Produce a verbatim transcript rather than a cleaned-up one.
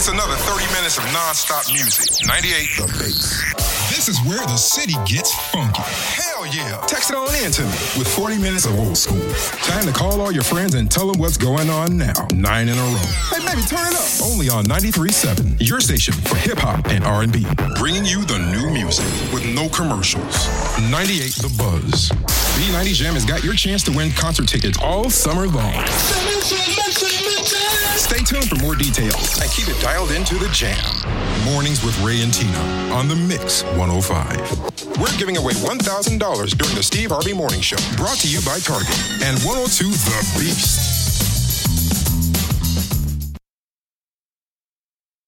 It's another thirty minutes of non-stop music. ninety-eight The Bass. This is where the city gets funky. Hell yeah. Text it on in to me with forty minutes of old school. Time to call all your friends and tell them what's going on now. Nine in a row. Hey, baby, turn it up. Only on ninety-three point seven, your station for hip-hop and R and B. Bringing you the new music with no commercials. ninety-eight The Buzz. B ninety Jam has got your chance to win concert tickets all summer long. Stay tuned for more details and keep it dialed into the Jam. Mornings with Ray and Tina on The Mix one oh five. We're giving away one thousand dollars during the Steve Harvey Morning Show. Brought to you by Target and one oh two The Beast.